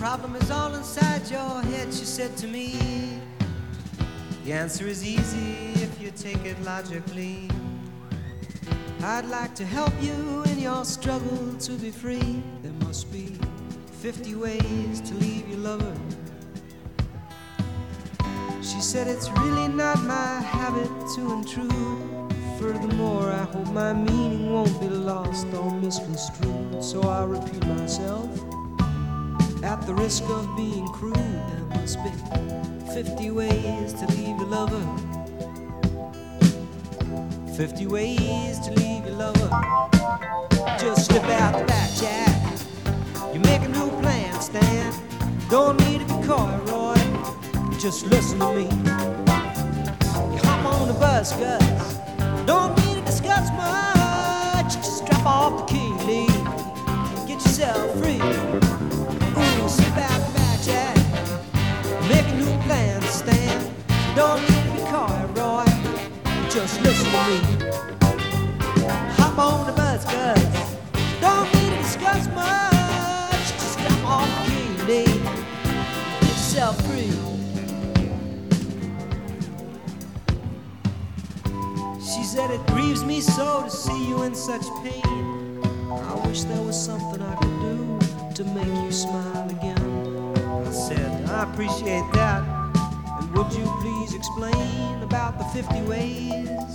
problem is all inside your head, she said to me. The answer is easy if you take it logically. I'd like to help you in your struggle to be free. There must be 50 ways to leave your lover. She said it's really not my habit to intrude. Furthermore, I hope my meaning won't be lost or misconstrued. So I'll repeat myself at the risk of being crude. There must be 50 ways to leave your lover. 50 ways to leave your lover. Just slip out the back, Jack. You make a new plan, Stan. Don't need to be coy, Roy. Just listen to me. You hop on the bus, Gus. Don't need to discuss much. Just drop off the key, leave. Get yourself free. Ooh, slip out the back, Jack. Make a new plan, Stan. Don't need to be coy, Roy. Just listen to me. Hop on the bus, Gus. Don't need to discuss much. Just drop off the key, leave. Get yourself free. She said it grieves me so to see you in such pain. I wish there was something I could do to make you smile again. I said, I appreciate that. And would you please explain about the 50 ways?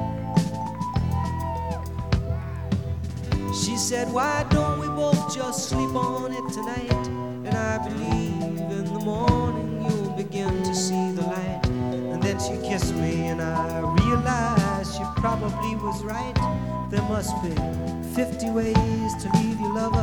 She said, why don't we both just sleep on it tonight? And I believe in the morning you'll begin to see the light. And then she kissed me and I realized she probably was right. There must be 50 ways to leave your lover.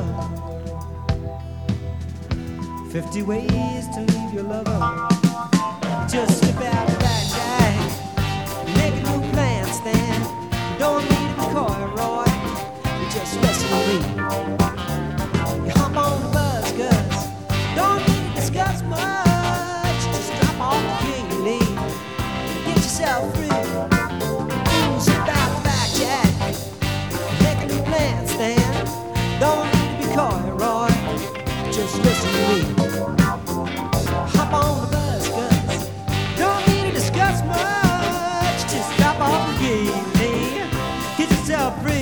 50 ways to leave your lover. Just slip out the back, Jack. Make a new plan, Stan. You don't need to be coy, Roy. You just listen to me. You hop on the bus, Gus. Don't need to discuss much. Just drop off the key and leave. Get yourself free. Ooh, slip out the back, Jack. Make a new plan, Stan. Don't need to be coy, Roy. Just listen to me. Hop on the bus, Gus. Don't need to discuss much. Just drop off the key and leave. Get yourself free.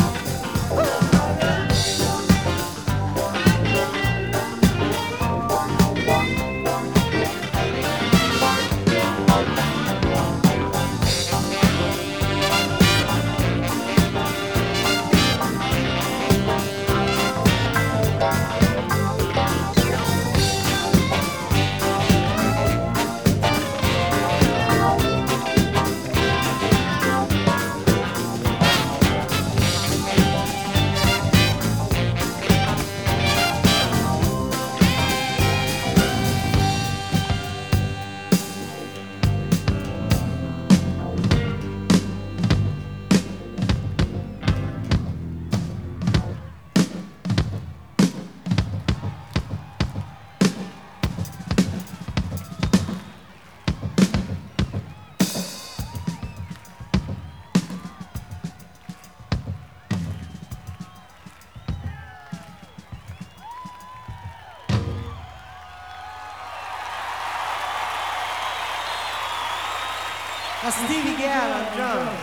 That's Stevie Gall on drums.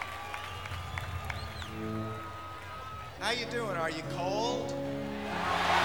How you doing? Are you cold?